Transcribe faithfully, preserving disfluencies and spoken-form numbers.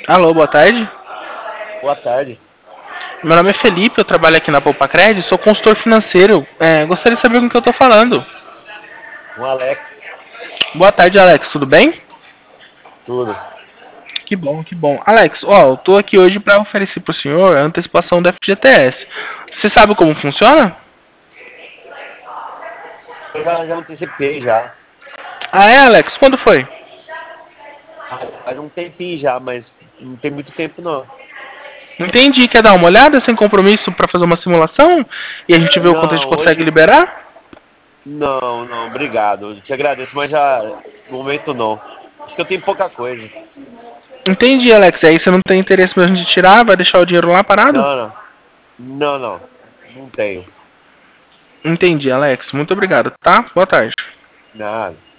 Alô, boa tarde. Boa tarde. Meu nome é Felipe, eu trabalho aqui na Poupa Cred, sou consultor financeiro. É, gostaria de saber com o que eu estou falando. Um Alex. Boa tarde, Alex, tudo bem? Tudo. Que bom, que bom. Alex, ó, eu tô aqui hoje para oferecer pro senhor a antecipação do F G T S. Você sabe como funciona? Eu já, já antecipei já. Ah, é, Alex? Quando foi? Faz um tempinho já, mas não tem muito tempo não. Entendi. Quer dar uma olhada sem compromisso para fazer uma simulação? E a gente vê o quanto a gente Não, consegue hoje. liberar? Não, não, obrigado. Eu te agradeço, mas já. No momento não. Acho que eu tenho pouca coisa. Entendi, Alex. E aí você não tem interesse mesmo de tirar? Vai deixar o dinheiro lá parado? Não, não. Não, não. Não tenho. Entendi, Alex. Muito obrigado, tá? Boa tarde. Nada.